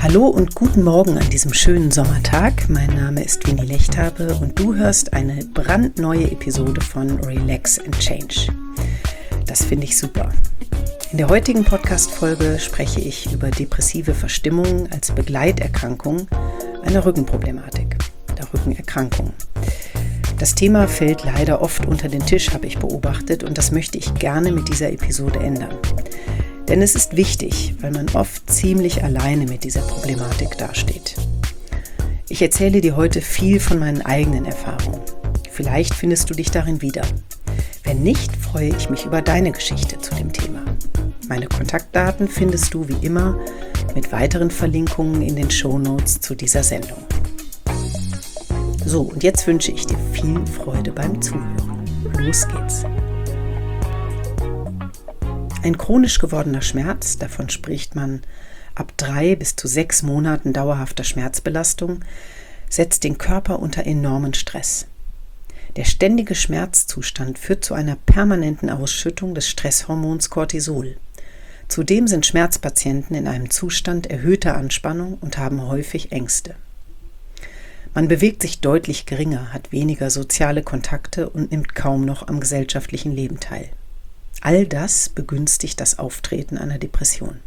Hallo und guten Morgen an diesem schönen Sommertag. Mein Name ist Winnie Lechthabe und du hörst eine brandneue Episode von Relax and Change. Das finde ich super. In der heutigen Podcast-Folge spreche ich über depressive Verstimmungen als Begleiterkrankung einer Rückenproblematik, der Rückenerkrankung. Das Thema fällt leider oft unter den Tisch, habe ich beobachtet, und das möchte ich gerne mit dieser Episode ändern. Denn es ist wichtig, weil man oft ziemlich alleine mit dieser Problematik dasteht. Ich erzähle dir heute viel von meinen eigenen Erfahrungen. Vielleicht findest du dich darin wieder. Wenn nicht, freue ich mich über deine Geschichte zu dem Thema. Meine Kontaktdaten findest du wie immer mit weiteren Verlinkungen in den Shownotes zu dieser Sendung. So, und jetzt wünsche ich dir viel Freude beim Zuhören. Los geht's! Ein chronisch gewordener Schmerz, davon spricht man ab 3 bis zu 6 Monaten dauerhafter Schmerzbelastung, setzt den Körper unter enormen Stress. Der ständige Schmerzzustand führt zu einer permanenten Ausschüttung des Stresshormons Cortisol. Zudem sind Schmerzpatienten in einem Zustand erhöhter Anspannung und haben häufig Ängste. Man bewegt sich deutlich geringer, hat weniger soziale Kontakte und nimmt kaum noch am gesellschaftlichen Leben teil. All das begünstigt das Auftreten einer Depression.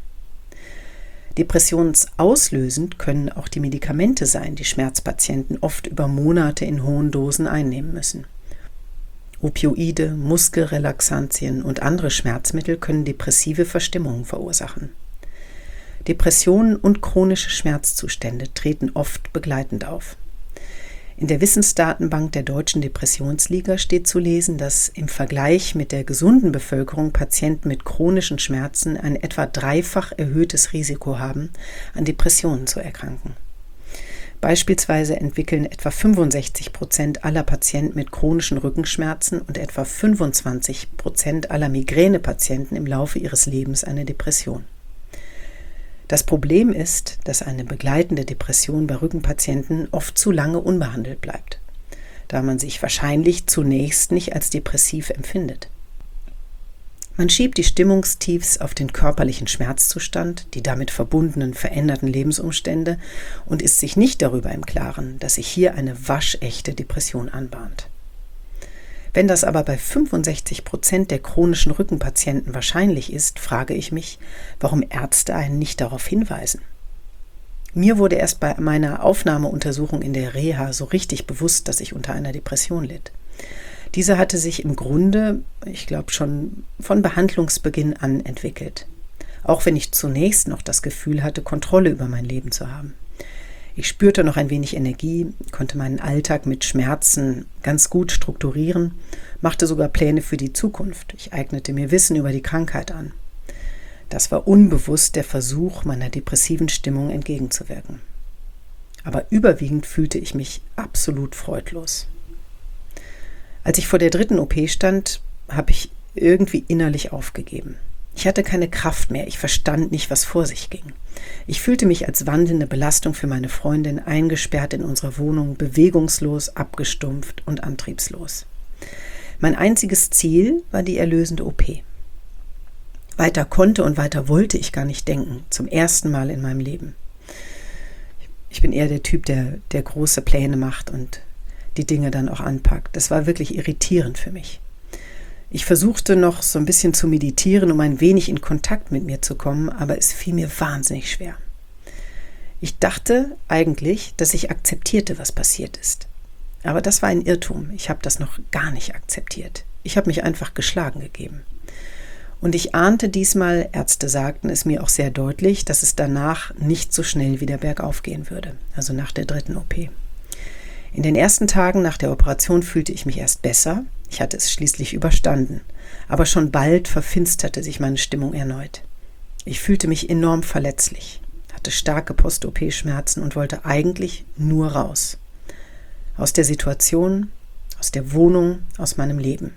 Depressionsauslösend können auch die Medikamente sein, die Schmerzpatienten oft über Monate in hohen Dosen einnehmen müssen. Opioide, Muskelrelaxantien und andere Schmerzmittel können depressive Verstimmungen verursachen. Depressionen und chronische Schmerzzustände treten oft begleitend auf. In der Wissensdatenbank der Deutschen Depressionsliga steht zu lesen, dass im Vergleich mit der gesunden Bevölkerung Patienten mit chronischen Schmerzen ein etwa 3-fach erhöhtes Risiko haben, an Depressionen zu erkranken. Beispielsweise entwickeln etwa 65% aller Patienten mit chronischen Rückenschmerzen und etwa 25% aller Migränepatienten im Laufe ihres Lebens eine Depression. Das Problem ist, dass eine begleitende Depression bei Rückenpatienten oft zu lange unbehandelt bleibt, da man sich wahrscheinlich zunächst nicht als depressiv empfindet. Man schiebt die Stimmungstiefs auf den körperlichen Schmerzzustand, die damit verbundenen veränderten Lebensumstände und ist sich nicht darüber im Klaren, dass sich hier eine waschechte Depression anbahnt. Wenn das aber bei 65% der chronischen Rückenpatienten wahrscheinlich ist, frage ich mich, warum Ärzte einen nicht darauf hinweisen. Mir wurde erst bei meiner Aufnahmeuntersuchung in der Reha so richtig bewusst, dass ich unter einer Depression litt. Diese hatte sich im Grunde, ich glaube schon von Behandlungsbeginn an entwickelt. Auch wenn ich zunächst noch das Gefühl hatte, Kontrolle über mein Leben zu haben. Ich spürte noch ein wenig Energie, konnte meinen Alltag mit Schmerzen ganz gut strukturieren, machte sogar Pläne für die Zukunft. Ich eignete mir Wissen über die Krankheit an. Das war unbewusst der Versuch, meiner depressiven Stimmung entgegenzuwirken. Aber überwiegend fühlte ich mich absolut freudlos. Als ich vor der 3. OP stand, habe ich irgendwie innerlich aufgegeben. Ich hatte keine Kraft mehr, ich verstand nicht, was vor sich ging. Ich fühlte mich als wandelnde Belastung für meine Freundin, eingesperrt in unserer Wohnung, bewegungslos, abgestumpft und antriebslos. Mein einziges Ziel war die erlösende OP. Weiter konnte und weiter wollte ich gar nicht denken, zum ersten Mal in meinem Leben. Ich bin eher der Typ, der große Pläne macht und die Dinge dann auch anpackt. Das war wirklich irritierend für mich. Ich versuchte noch so ein bisschen zu meditieren, um ein wenig in Kontakt mit mir zu kommen, aber es fiel mir wahnsinnig schwer. Ich dachte eigentlich, dass ich akzeptierte, was passiert ist. Aber das war ein Irrtum. Ich habe das noch gar nicht akzeptiert. Ich habe mich einfach geschlagen gegeben. Und ich ahnte diesmal, Ärzte sagten es mir auch sehr deutlich, dass es danach nicht so schnell wieder bergauf gehen würde, also nach der 3. OP. In den ersten Tagen nach der Operation fühlte ich mich erst besser. Ich hatte es schließlich überstanden. Aber schon bald verfinsterte sich meine Stimmung erneut. Ich fühlte mich enorm verletzlich, hatte starke Post-OP-Schmerzen und wollte eigentlich nur raus. Aus der Situation, aus der Wohnung, aus meinem Leben.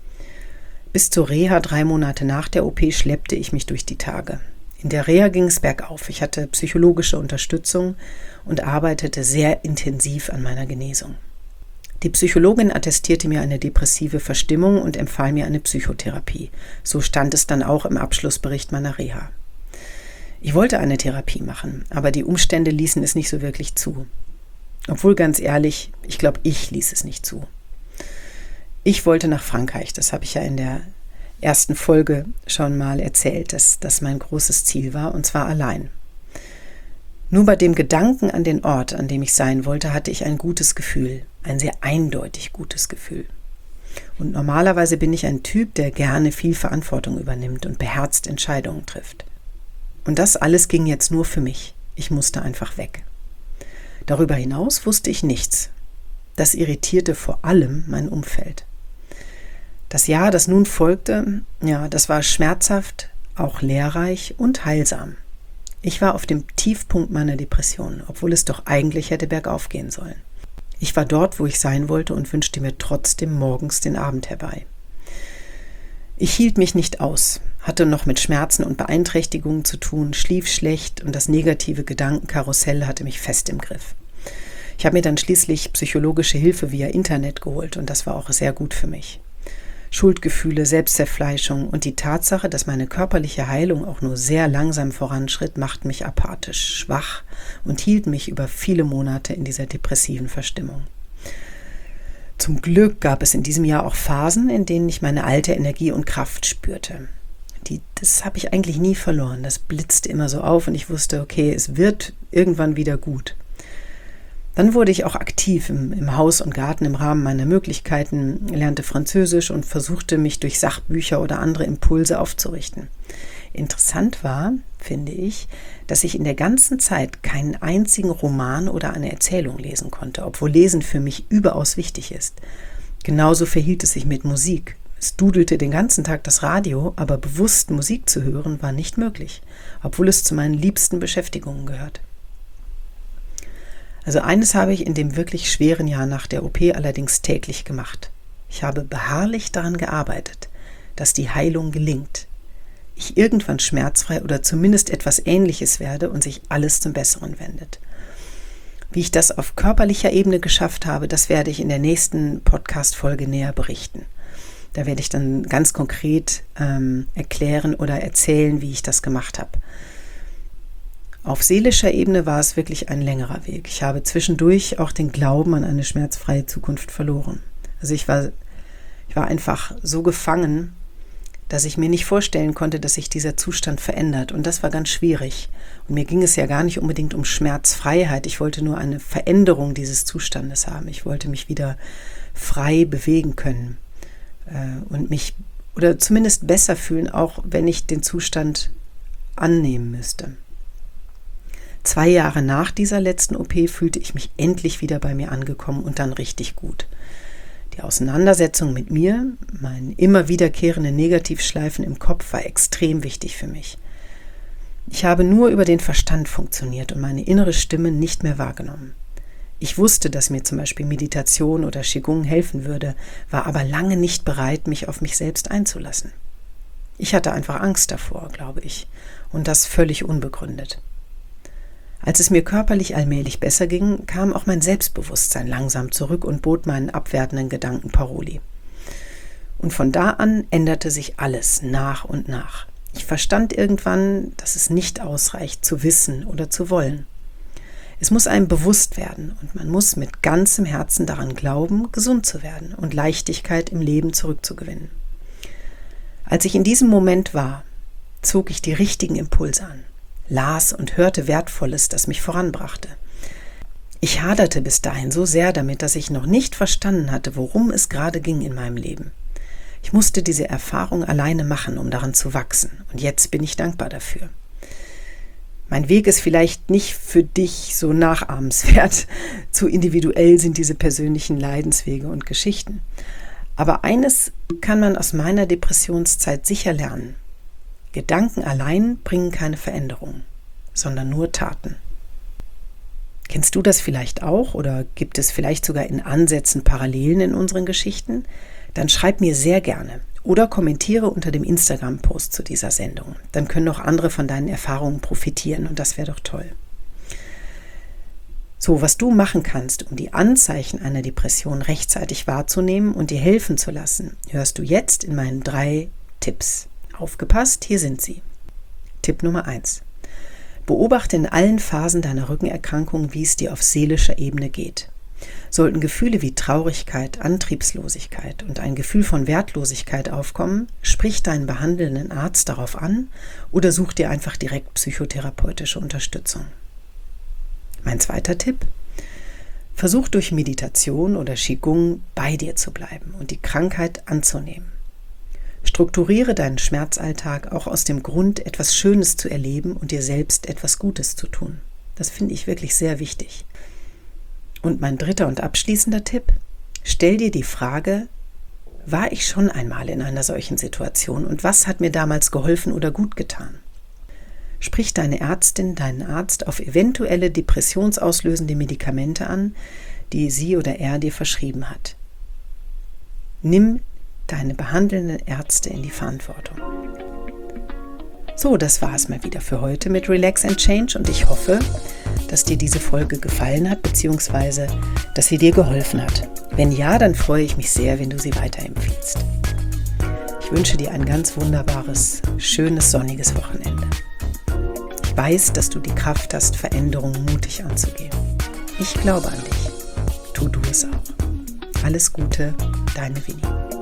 Bis zur Reha 3 Monate nach der OP schleppte ich mich durch die Tage. In der Reha ging es bergauf. Ich hatte psychologische Unterstützung und arbeitete sehr intensiv an meiner Genesung. Die Psychologin attestierte mir eine depressive Verstimmung und empfahl mir eine Psychotherapie. So stand es dann auch im Abschlussbericht meiner Reha. Ich wollte eine Therapie machen, aber die Umstände ließen es nicht so wirklich zu. Obwohl, ganz ehrlich, ich glaube, ich ließ es nicht zu. Ich wollte nach Frankreich, das habe ich ja in der ersten Folge schon mal erzählt, dass das mein großes Ziel war, und zwar allein. Nur bei dem Gedanken an den Ort, an dem ich sein wollte, hatte ich ein gutes Gefühl, ein sehr eindeutig gutes Gefühl. Und normalerweise bin ich ein Typ, der gerne viel Verantwortung übernimmt und beherzt Entscheidungen trifft. Und das alles ging jetzt nur für mich. Ich musste einfach weg. Darüber hinaus wusste ich nichts. Das irritierte vor allem mein Umfeld. Das Jahr, das nun folgte, das war schmerzhaft, auch lehrreich und heilsam. Ich war auf dem Tiefpunkt meiner Depression, obwohl es doch eigentlich hätte bergauf gehen sollen. Ich war dort, wo ich sein wollte und wünschte mir trotzdem morgens den Abend herbei. Ich hielt mich nicht aus, hatte noch mit Schmerzen und Beeinträchtigungen zu tun, schlief schlecht und das negative Gedankenkarussell hatte mich fest im Griff. Ich habe mir dann schließlich psychologische Hilfe via Internet geholt und das war auch sehr gut für mich. Schuldgefühle, Selbstzerfleischung und die Tatsache, dass meine körperliche Heilung auch nur sehr langsam voranschritt, machten mich apathisch, schwach und hielt mich über viele Monate in dieser depressiven Verstimmung. Zum Glück gab es in diesem Jahr auch Phasen, in denen ich meine alte Energie und Kraft spürte. Das habe ich eigentlich nie verloren. Das blitzte immer so auf und ich wusste, okay, es wird irgendwann wieder gut. Dann wurde ich auch aktiv im Haus und Garten im Rahmen meiner Möglichkeiten, lernte Französisch und versuchte, mich durch Sachbücher oder andere Impulse aufzurichten. Interessant war, finde ich, dass ich in der ganzen Zeit keinen einzigen Roman oder eine Erzählung lesen konnte, obwohl Lesen für mich überaus wichtig ist. Genauso verhielt es sich mit Musik. Es dudelte den ganzen Tag das Radio, aber bewusst Musik zu hören war nicht möglich, obwohl es zu meinen liebsten Beschäftigungen gehört. Also eines habe ich in dem wirklich schweren Jahr nach der OP allerdings täglich gemacht. Ich habe beharrlich daran gearbeitet, dass die Heilung gelingt. Ich irgendwann schmerzfrei oder zumindest etwas Ähnliches werde und sich alles zum Besseren wendet. Wie ich das auf körperlicher Ebene geschafft habe, das werde ich in der nächsten Podcast-Folge näher berichten. Da werde ich dann ganz konkret erklären oder erzählen, wie ich das gemacht habe. Auf seelischer Ebene war es wirklich ein längerer Weg. Ich habe zwischendurch auch den Glauben an eine schmerzfreie Zukunft verloren. Also ich war einfach so gefangen, dass ich mir nicht vorstellen konnte, dass sich dieser Zustand verändert. Und das war ganz schwierig. Und mir ging es ja gar nicht unbedingt um Schmerzfreiheit. Ich wollte nur eine Veränderung dieses Zustandes haben. Ich wollte mich wieder frei bewegen können und mich oder zumindest besser fühlen, auch wenn ich den Zustand annehmen müsste. 2 Jahre nach dieser letzten OP fühlte ich mich endlich wieder bei mir angekommen und dann richtig gut. Die Auseinandersetzung mit mir, meinen immer wiederkehrenden Negativschleifen im Kopf, war extrem wichtig für mich. Ich habe nur über den Verstand funktioniert und meine innere Stimme nicht mehr wahrgenommen. Ich wusste, dass mir zum Beispiel Meditation oder Qigong helfen würde, war aber lange nicht bereit, mich auf mich selbst einzulassen. Ich hatte einfach Angst davor, glaube ich, und das völlig unbegründet. Als es mir körperlich allmählich besser ging, kam auch mein Selbstbewusstsein langsam zurück und bot meinen abwertenden Gedanken Paroli. Und von da an änderte sich alles nach und nach. Ich verstand irgendwann, dass es nicht ausreicht, zu wissen oder zu wollen. Es muss einem bewusst werden und man muss mit ganzem Herzen daran glauben, gesund zu werden und Leichtigkeit im Leben zurückzugewinnen. Als ich in diesem Moment war, zog ich die richtigen Impulse an. Las und hörte Wertvolles, das mich voranbrachte. Ich haderte bis dahin so sehr damit, dass ich noch nicht verstanden hatte, worum es gerade ging in meinem Leben. Ich musste diese Erfahrung alleine machen, um daran zu wachsen. Und jetzt bin ich dankbar dafür. Mein Weg ist vielleicht nicht für dich so nachahmenswert. Zu individuell sind diese persönlichen Leidenswege und Geschichten. Aber eines kann man aus meiner Depressionszeit sicher lernen. Gedanken allein bringen keine Veränderung, sondern nur Taten. Kennst du das vielleicht auch oder gibt es vielleicht sogar in Ansätzen Parallelen in unseren Geschichten? Dann schreib mir sehr gerne oder kommentiere unter dem Instagram-Post zu dieser Sendung. Dann können auch andere von deinen Erfahrungen profitieren und das wäre doch toll. So, was du machen kannst, um die Anzeichen einer Depression rechtzeitig wahrzunehmen und dir helfen zu lassen, hörst du jetzt in meinen 3 Tipps. Aufgepasst, hier sind sie. Tipp Nummer 1. Beobachte in allen Phasen deiner Rückenerkrankung, wie es dir auf seelischer Ebene geht. Sollten Gefühle wie Traurigkeit, Antriebslosigkeit und ein Gefühl von Wertlosigkeit aufkommen, sprich deinen behandelnden Arzt darauf an oder such dir einfach direkt psychotherapeutische Unterstützung. Mein zweiter Tipp: Versuch durch Meditation oder Qigong bei dir zu bleiben und die Krankheit anzunehmen. Strukturiere deinen Schmerzalltag auch aus dem Grund, etwas Schönes zu erleben und dir selbst etwas Gutes zu tun. Das finde ich wirklich sehr wichtig. Und mein dritter und abschließender Tipp: Stell dir die Frage, war ich schon einmal in einer solchen Situation und was hat mir damals geholfen oder gut getan? Sprich deine Ärztin, deinen Arzt auf eventuelle depressionsauslösende Medikamente an, die sie oder er dir verschrieben hat. Nimm deine behandelnden Ärzte in die Verantwortung. So, das war es mal wieder für heute mit Relax and Change und ich hoffe, dass dir diese Folge gefallen hat, beziehungsweise dass sie dir geholfen hat. Wenn ja, dann freue ich mich sehr, wenn du sie weiterempfiehlst. Ich wünsche dir ein ganz wunderbares, schönes, sonniges Wochenende. Ich weiß, dass du die Kraft hast, Veränderungen mutig anzugehen. Ich glaube an dich. Tu du es auch. Alles Gute, deine Winnie.